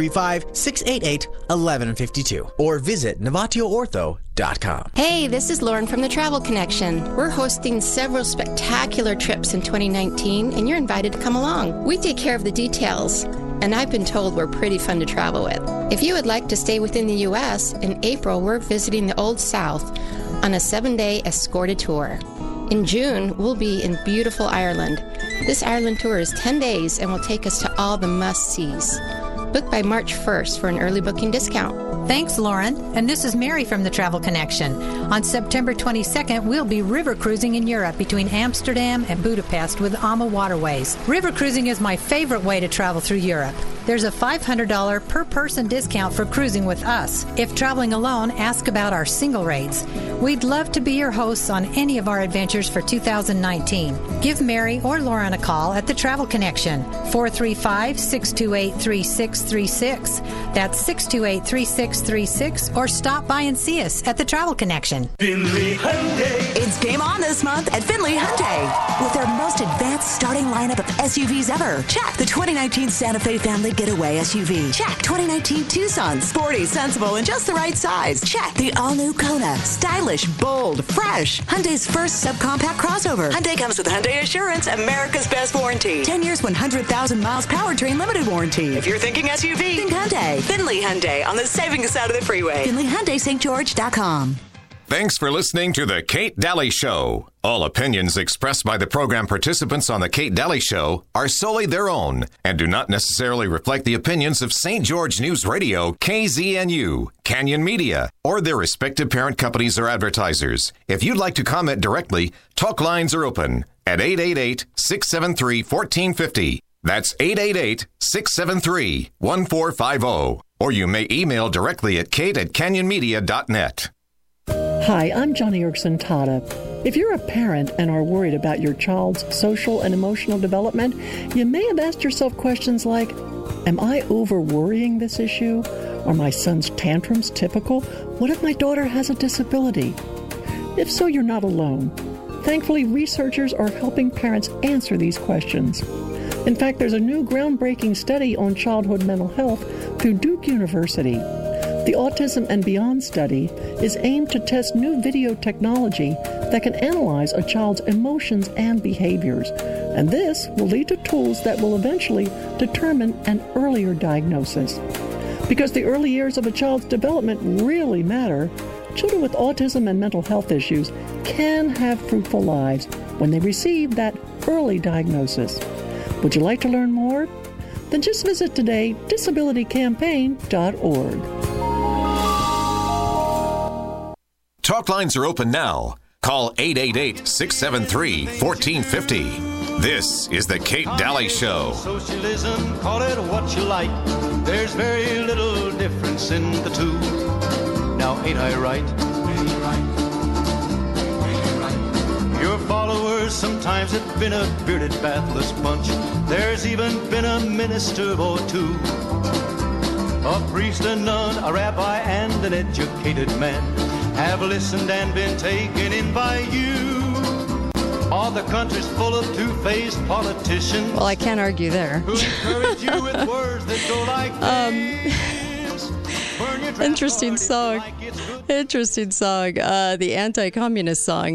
Speaker 24: 435-688-1152 or visit NovatioOrtho.com.
Speaker 6: Hey, this is Lauren from the Travel Connection. We're hosting several spectacular trips in 2019, and you're invited to come along. We take care of the details, and I've been told we're pretty fun to travel with. If you would like to stay within the U.S., in April we're visiting the Old South on a 7-day escorted tour. In June, we'll be in beautiful Ireland. This Ireland tour is 10 days and will take us to all the must-sees. Book by March 1st for an early booking discount.
Speaker 7: Thanks, Lauren. And this is Mary from the Travel Connection. On September 22nd, we'll be river cruising in Europe between Amsterdam and Budapest with AMA Waterways. River cruising is my favorite way to travel through Europe. There's a $500 per person discount for cruising with us. If traveling alone, ask about our single rates. We'd love to be your hosts on any of our adventures for 2019. Give Mary or Lauren a call at the Travel Connection, 435-628-3636. That's 628-3636, or stop by and see us at the Travel Connection.
Speaker 9: Finley Hyundai. It's game on this month at Finley Hyundai. With their most advanced starting lineup of SUVs ever. Check the 2019 Santa Fe Family Getaway SUV. Check 2019 Tucson. Sporty, sensible, and just the right size. Check the all-new Kona. Stylish, bold, fresh. Hyundai's first subcompact crossover. Hyundai comes with Hyundai Assurance, America's best warranty. 10 years, 100,000 miles powertrain limited warranty. If you're thinking SUV, think Hyundai. Finley Hyundai on the saving side of the freeway. FinleyHyundaiSt.George.com.
Speaker 13: Thanks for listening to The Kate Daly Show. All opinions expressed by the program participants on The Kate Daly Show are solely their own and do not necessarily reflect the opinions of St. George News Radio, KZNU, Canyon Media, or their respective parent companies or advertisers. If you'd like to comment directly, talk lines are open at 888-673-1450. That's 888-673-1450. Or you may email directly at kate@canyonmedia.net.
Speaker 10: Hi, I'm Johnny Erkson Tata. If you're a parent and are worried about your child's social and emotional development, you may have asked yourself questions like, am I over-worrying this issue? Are my son's tantrums typical? What if my daughter has a disability? If so, you're not alone. Thankfully, researchers are helping parents answer these questions. In fact, there's a new groundbreaking study on childhood mental health through Duke University. The Autism and Beyond study is aimed to test new video technology that can analyze a child's emotions and behaviors, and this will lead to tools that will eventually determine an earlier diagnosis. Because the early years of a child's development really matter, children with autism and mental health issues can have fruitful lives when they receive that early diagnosis. Would you like to learn more? Then just visit today disabilitycampaign.org.
Speaker 13: Talk lines are open now. Call 888-673-1450. This is The Kate Daly Show.
Speaker 8: Socialism, call it what you like. There's very little difference in the two. Now, ain't I right? Your followers sometimes have been a bearded, bathless bunch. There's even been a minister or two. A priest, a nun, a rabbi, and an educated man have listened and been taken in by you. All the country's full of two-faced politicians.
Speaker 16: Well, I can't argue there.
Speaker 8: Who encourage you with words that go like this.
Speaker 16: Interesting song. Interesting song. The anti-communist song.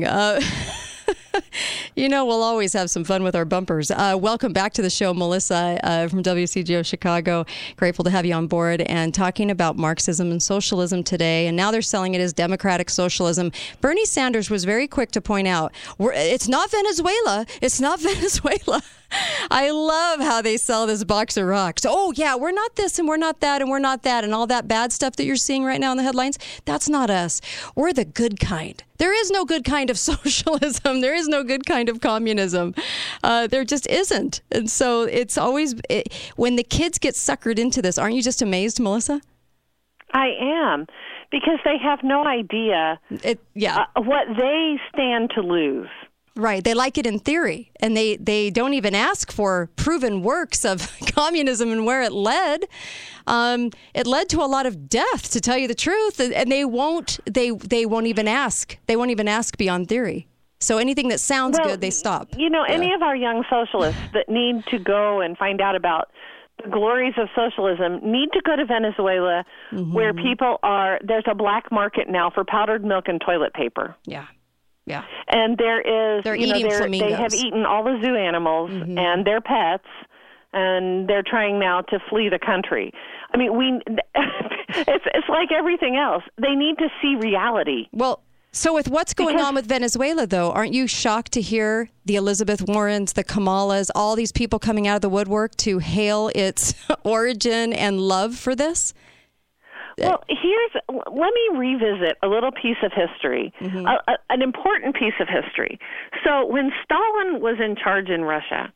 Speaker 16: We'll always have some fun with our bumpers. Welcome back to the show, Melissa from WCGO Chicago. Grateful to have you on board and talking about Marxism and socialism today. And now they're selling it as democratic socialism. Bernie Sanders was very quick to point out, it's not Venezuela. It's not Venezuela. I love how they sell this box of rocks. Oh, yeah, we're not this and we're not that and we're not that and all that bad stuff that you're seeing right now in the headlines. That's not us. We're the good kind. There is no good kind of socialism. There is no good kind of communism. There just isn't. And so it's always, when the kids get suckered into this, aren't you just amazed, Melissa?
Speaker 17: I am, because they have no idea what they stand to lose.
Speaker 16: Right. They like it in theory, and they don't even ask for proven works of communism and where it led. It led to a lot of death, to tell you the truth, and they won't even ask. They won't even ask beyond theory. So anything that sounds good, they stop.
Speaker 17: Any of our young socialists that need to go and find out about the glories of socialism need to go to Venezuela, where there's a black market now for powdered milk and toilet paper.
Speaker 16: Yeah.
Speaker 17: And there is,
Speaker 16: they're eating flamingos.
Speaker 17: They have eaten all the zoo animals and their pets, and they're trying now to flee the country. I mean, it's like everything else. They need to see reality.
Speaker 16: Well, so with what's going on with Venezuela, though, aren't you shocked to hear the Elizabeth Warrens, the Kamalas, all these people coming out of the woodwork to hail its origin and love for this?
Speaker 17: Well, let me revisit a little piece of history, an important piece of history. So when Stalin was in charge in Russia,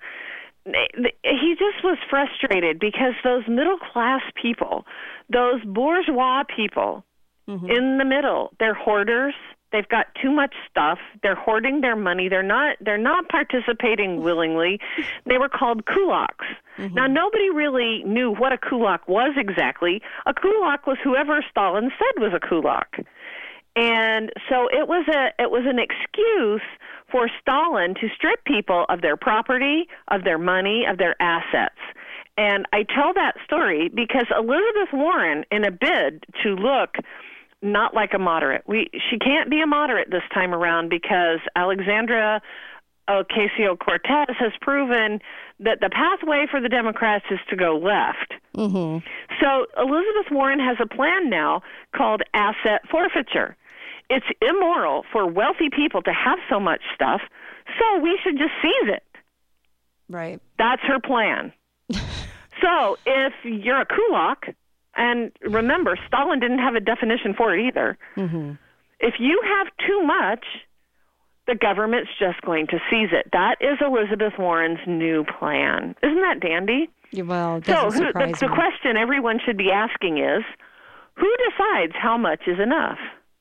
Speaker 17: he just was frustrated because those middle-class people, those bourgeois people in the middle, they're hoarders. They've got too much stuff. They're hoarding their money. They're not participating willingly. They were called kulaks. Now, nobody really knew what a kulak was exactly. A kulak was whoever Stalin said was a kulak. And so it was an excuse for Stalin to strip people of their property, of their money, of their assets. And I tell that story because Elizabeth Warren, in a bid to look not like a moderate. She can't be a moderate this time around because Alexandria Ocasio-Cortez has proven that the pathway for the Democrats is to go left. So Elizabeth Warren has a plan now called asset forfeiture. It's immoral for wealthy people to have so much stuff, so we should just seize it.
Speaker 16: Right.
Speaker 17: That's her plan. So if you're a kulak, and remember, Stalin didn't have a definition for it either. If you have too much, the government's just going to seize it. That is Elizabeth Warren's new plan. Isn't that dandy?
Speaker 16: Well,
Speaker 17: the question everyone should be asking is, who decides how much is enough?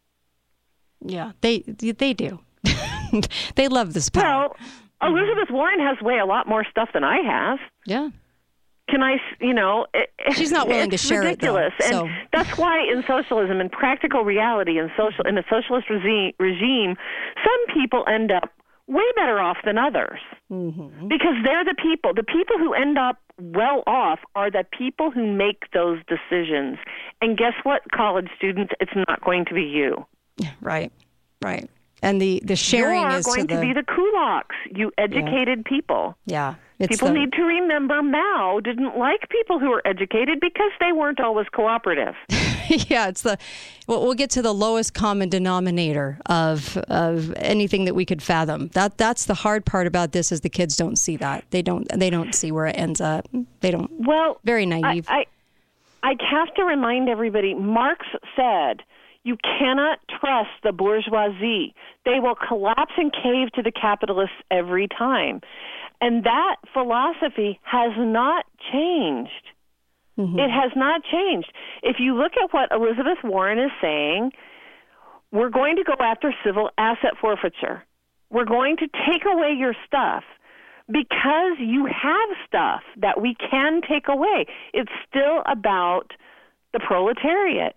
Speaker 16: Yeah, they do. They love this power.
Speaker 17: Well, Elizabeth Warren has a lot more stuff than I have.
Speaker 16: Yeah.
Speaker 17: Can I,
Speaker 16: she's not willing to share
Speaker 17: ridiculous.
Speaker 16: it, though.
Speaker 17: And that's why in socialism, in practical reality, in a socialist regime, some people end up way better off than others because they're the people. The people who end up well off are the people who make those decisions. And guess what, college students? It's not going to be you.
Speaker 16: Right. And the sharing is
Speaker 17: going to be the kulaks, you educated people.
Speaker 16: Yeah.
Speaker 17: People need to remember Mao didn't like people who were educated because they weren't always cooperative.
Speaker 16: Yeah, we'll get to the lowest common denominator of anything that we could fathom. That's the hard part about this is the kids don't see that. They don't see where it ends up. They don't.
Speaker 17: Well,
Speaker 16: very naive.
Speaker 17: I have to remind everybody, Marx said, you cannot trust the bourgeoisie. They will collapse and cave to the capitalists every time. And that philosophy has not changed. It has not changed. If you look at what Elizabeth Warren is saying, we're going to go after civil asset forfeiture. We're going to take away your stuff because you have stuff that we can take away. It's still about the proletariat.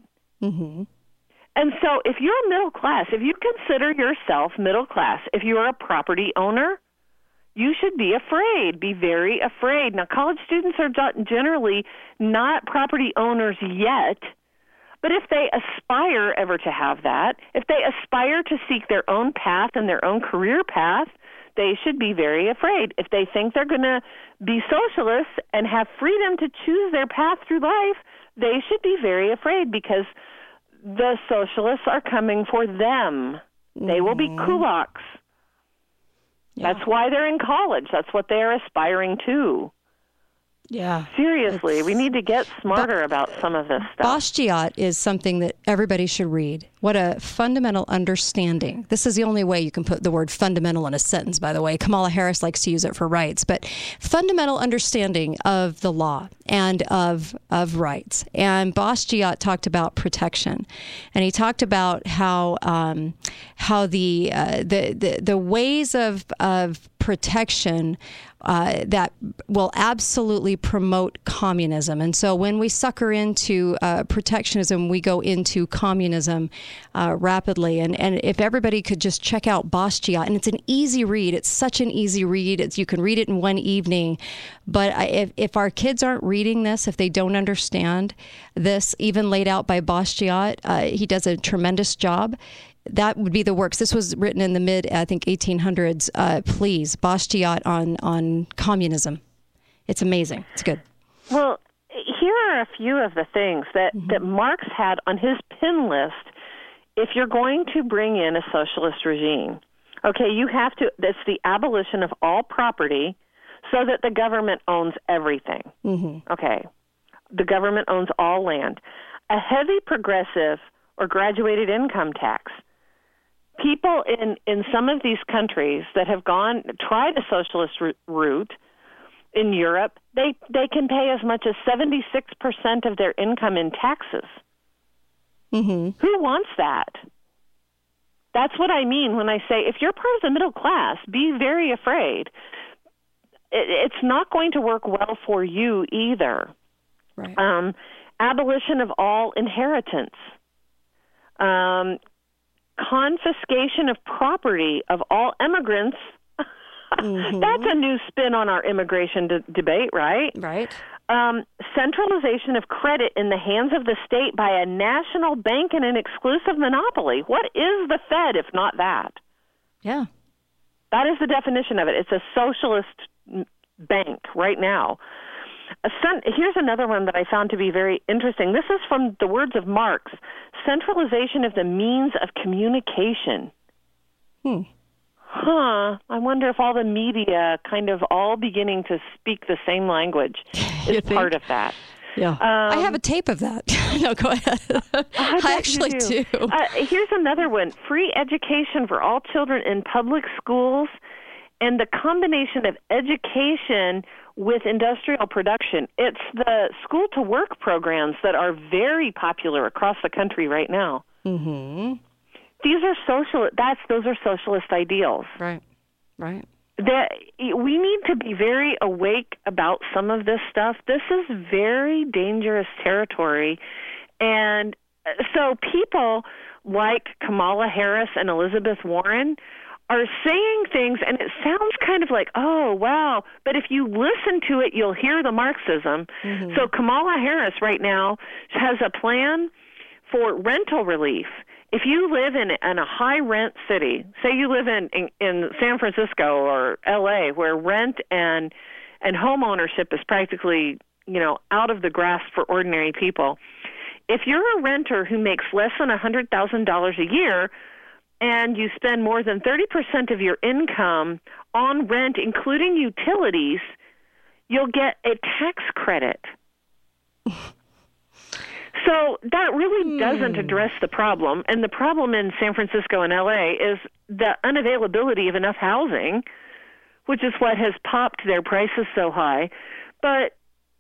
Speaker 17: And so if you're middle class, if you consider yourself middle class, if you're a property owner, you should be afraid, be very afraid. Now, college students are generally not property owners yet, but if they aspire ever to have that, if they aspire to seek their own path and their own career path, they should be very afraid. If they think they're going to be socialists and have freedom to choose their path through life, they should be very afraid because the socialists are coming for them. They will be kulaks. Yeah. That's why they're in college. That's what they're aspiring to.
Speaker 16: Yeah.
Speaker 17: Seriously, we need to get smarter about some of this stuff.
Speaker 16: Bastiat is something that everybody should read. What a fundamental understanding. This is the only way you can put the word fundamental in a sentence, by the way. Kamala Harris likes to use it for rights, but fundamental understanding of the law and of rights. And Bastiat talked about protection, and he talked about how the ways of protection that will absolutely promote communism. And so when we sucker into protectionism, we go into communism rapidly. And if everybody could just check out Bastiat, and it's an easy read. It's such an easy read. You can read it in one evening. But if our kids aren't reading this, if they don't understand this, even laid out by Bastiat, he does a tremendous job. That would be the works. This was written in the mid, I think, 1800s. Please, Bastiat on communism. It's amazing. It's good.
Speaker 17: Well, here are a few of the things that Marx had on his pin list if you're going to bring in a socialist regime. Okay, you have to, that's the abolition of all property so that the government owns everything. Okay, the government owns all land. A heavy progressive or graduated income tax. People in some of these countries that have tried a socialist route in Europe, they can pay as much as 76% of their income in taxes. Who wants that? That's what I mean when I say if you're part of the middle class, be very afraid. It's not going to work well for you either. Right. Abolition of all inheritance. Confiscation of property of all immigrants. That's a new spin on our immigration debate, right?
Speaker 16: Right.
Speaker 17: Centralization of credit in the hands of the state by a national bank and an exclusive monopoly. What is the Fed if not that?
Speaker 16: Yeah.
Speaker 17: That is the definition of it. It's a socialist bank right now. Here's another one that I found to be very interesting. This is from the words of Marx, centralization of the means of communication. I wonder if all the media kind of all beginning to speak the same language is part of that.
Speaker 16: Yeah. I have a tape of that. No, go ahead. I actually do.
Speaker 17: Here's another one. Free education for all children in public schools and the combination of education with industrial production. It's the school-to-work programs that are very popular across the country right now. These are those are socialist ideals.
Speaker 16: Right.
Speaker 17: That we need to be very awake about some of this stuff. This is very dangerous territory. And so people like Kamala Harris and Elizabeth Warren are saying things, and it sounds kind of like, oh, wow. But if you listen to it, you'll hear the Marxism. So Kamala Harris right now has a plan for rental relief. If you live in a high-rent city, say you live in San Francisco or L.A., where rent and home ownership is practically, out of the grasp for ordinary people, if you're a renter who makes less than $100,000 a year, and you spend more than 30% of your income on rent, including utilities, you'll get a tax credit. So that really doesn't address the problem. And the problem in San Francisco and L.A. is the unavailability of enough housing, which is what has popped their prices so high. But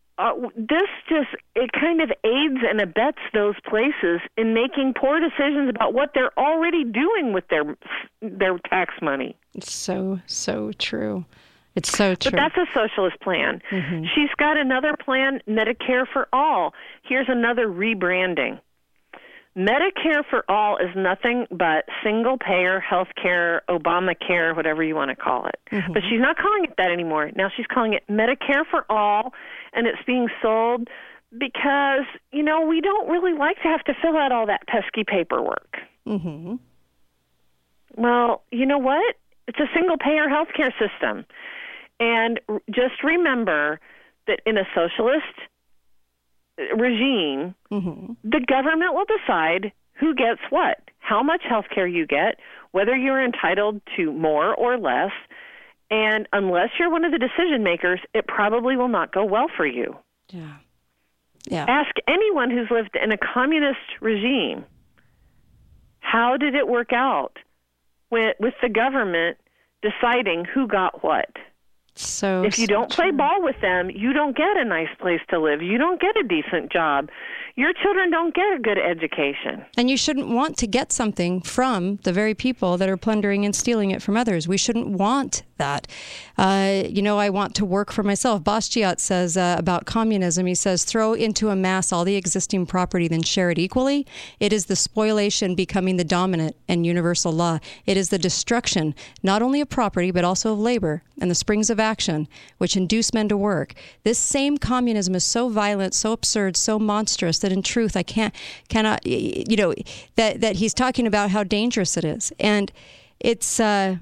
Speaker 17: it kind of aids and abets those places in making poor decisions about what they're already doing with their tax money.
Speaker 16: It's so true. It's so true.
Speaker 17: But that's a socialist plan. She's got another plan, Medicare for All. Here's another rebranding. Medicare for All is nothing but single-payer health care, Obamacare, whatever you want to call it. But she's not calling it that anymore. Now she's calling it Medicare for All, and it's being sold because, we don't really like to have to fill out all that pesky paperwork. Well, you know what? It's a single-payer health care system. And just remember that in a socialist regime, the government will decide who gets what, how much health care you get, whether you're entitled to more or less, And unless you're one of the decision makers, it probably will not go well for you.
Speaker 16: Yeah. Yeah.
Speaker 17: Ask anyone who's lived in a communist regime, how did it work out with the government deciding who got what?
Speaker 16: So
Speaker 17: if you don't play ball with them, you don't get a nice place to live. You don't get a decent job. Your children don't get a good education.
Speaker 16: And you shouldn't want to get something from the very people that are plundering and stealing it from others. We shouldn't want that. I want to work for myself. Bastiat says about communism, he says, throw into a mass all the existing property, then share it equally. It is the spoliation becoming the dominant and universal law. It is the destruction, not only of property, but also of labor and the springs of action, which induce men to work. This same communism is so violent, so absurd, so monstrous that in truth, I cannot, that he's talking about how dangerous it is. And it's,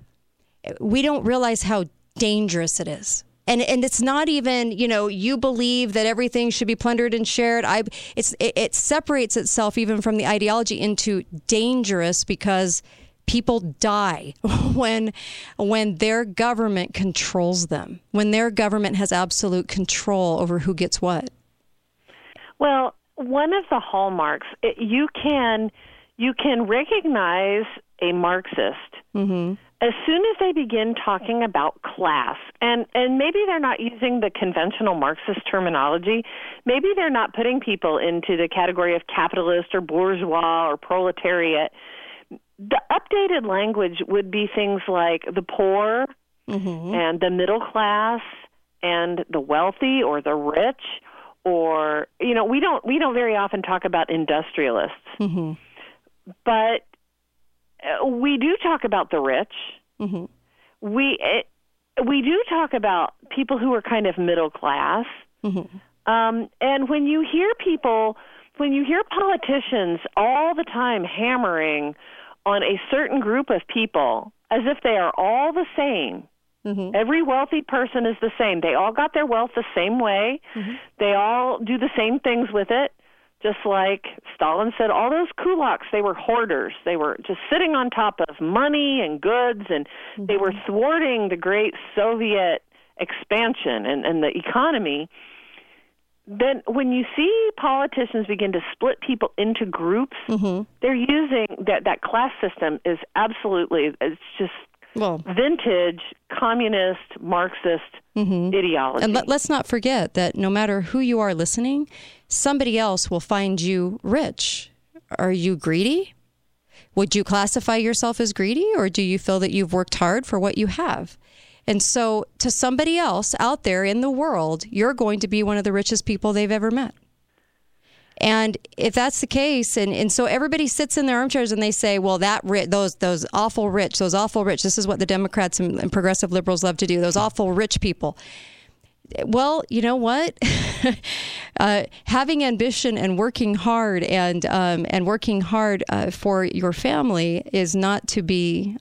Speaker 16: we don't realize how dangerous it is. And it's not even, you believe that everything should be plundered and shared. It separates itself even from the ideology into dangerous because people die when their government controls them, when their government has absolute control over who gets what.
Speaker 17: Well, one of the hallmarks, you can recognize a Marxist as soon as they begin talking about class, and maybe they're not using the conventional Marxist terminology. Maybe they're not putting people into the category of capitalist or bourgeois or proletariat. The updated language would be things like the poor and the middle class and the wealthy or the rich, or we don't very often talk about industrialists, but we do talk about the rich. We do talk about people who are kind of middle class, and when you hear politicians all the time hammering on a certain group of people as if they are all the same. Every wealthy person is the same. They all got their wealth the same way. They all do the same things with it. Just like Stalin said, all those kulaks, they were hoarders. They were just sitting on top of money and goods, and they were thwarting the great Soviet expansion and the economy. Then when you see politicians begin to split people into groups, they're using that class system is absolutely, it's just vintage communist Marxist ideology.
Speaker 16: And let's not forget that no matter who you are listening, somebody else will find you rich. Are you greedy? Would you classify yourself as greedy, or do you feel that you've worked hard for what you have? And so to somebody else out there in the world, you're going to be one of the richest people they've ever met. And if that's the case, and so everybody sits in their armchairs and they say, well, those awful rich, this is what the Democrats and progressive liberals love to do, those awful rich people. Well, you know what? Having ambition and working hard and working hard for your family is not to be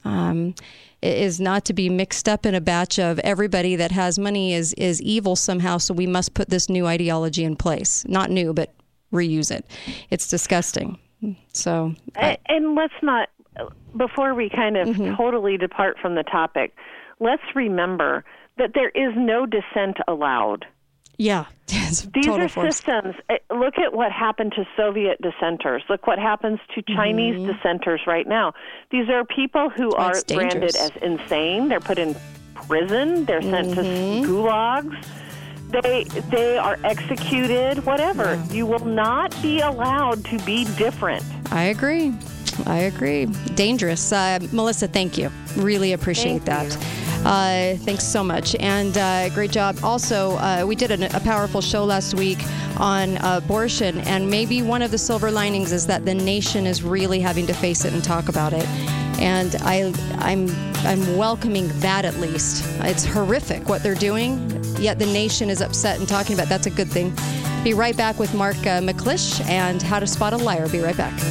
Speaker 16: mixed up in a batch of everybody that has money is evil somehow. So we must put this new ideology in place. Not new, but reuse it. It's disgusting. So,
Speaker 17: and let's not, before we kind of totally depart from the topic, let's remember that there is no dissent allowed.
Speaker 16: Yeah.
Speaker 17: These are systems. Look at what happened to Soviet dissenters. Look what happens to Chinese dissenters right now. These are people who are branded as insane. They're put in prison. They're sent to gulags. They are executed, whatever. Yeah. You will not be allowed to be different.
Speaker 16: I agree. Dangerous. Melissa, thank you. Really appreciate that. Thanks so much. And great job. Also, we did a powerful show last week on abortion, and maybe one of the silver linings is that the nation is really having to face it and talk about it. And I'm welcoming that, at least. It's horrific what they're doing, yet the nation is upset and talking about it. That's a good thing. Be right back with Mark McClish and How to Spot a Liar. Be right back.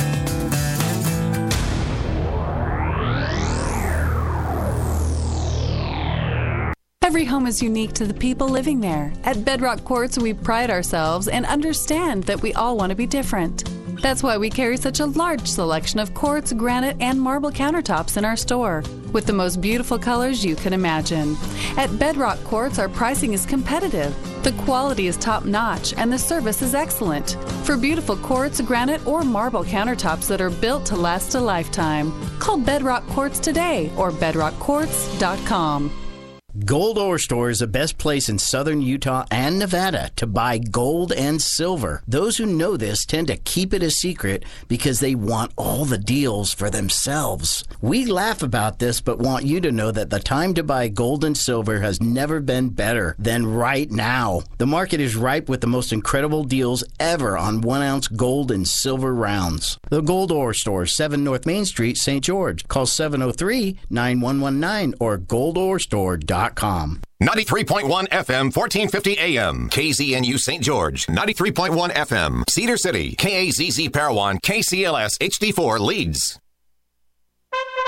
Speaker 11: Every home is unique to the people living there. At Bedrock Quartz, we pride ourselves and understand that we all want to be different. That's why we carry such a large selection of quartz, granite, and marble countertops in our store, with the most beautiful colors you can imagine. At Bedrock Quartz, our pricing is competitive, the quality is top-notch, and the service is excellent. For beautiful quartz, granite, or marble countertops that are built to last a lifetime, call Bedrock Quartz today or bedrockquartz.com.
Speaker 12: Gold Ore Store is the best place in southern Utah and Nevada to buy gold and silver. Those who know this tend to keep it a secret because they want all the deals for themselves. We laugh about this, but want you to know that the time to buy gold and silver has never been better than right now. The market is ripe with the most incredible deals ever on 1-ounce gold and silver rounds. The Gold Ore Store, 7 North Main Street, St. George. Call 703-9119 or goldorestore.com.
Speaker 13: 93.1 FM, 1450 AM, KZNU St. George. 93.1 FM, Cedar City, KAZZ Parowan, KCLS HD4 Leeds.